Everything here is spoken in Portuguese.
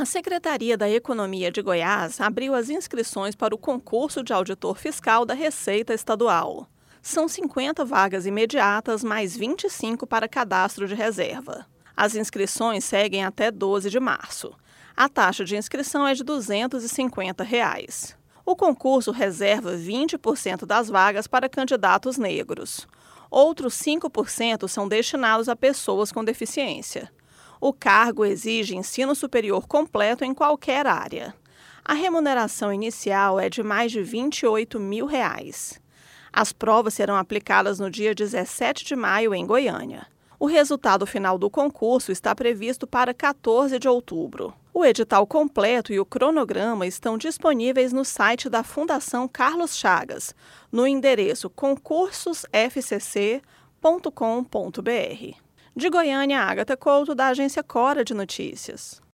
A Secretaria da Economia de Goiás abriu as inscrições para o concurso de auditor fiscal da Receita Estadual. São 50 vagas imediatas, mais 25 para cadastro de reserva. As inscrições seguem até 12 de março. A taxa de inscrição é de R$ 250. O concurso reserva 20% das vagas para candidatos negros. Outros 5% são destinados a pessoas com deficiência. O cargo exige ensino superior completo em qualquer área. A remuneração inicial é de mais de R$ 28 mil. As provas serão aplicadas no dia 17 de maio em Goiânia. O resultado final do concurso está previsto para 14 de outubro. O edital completo e o cronograma estão disponíveis no site da Fundação Carlos Chagas, no endereço concursosfcc.com.br. De Goiânia, Ágata Couto, da agência Cora de Notícias.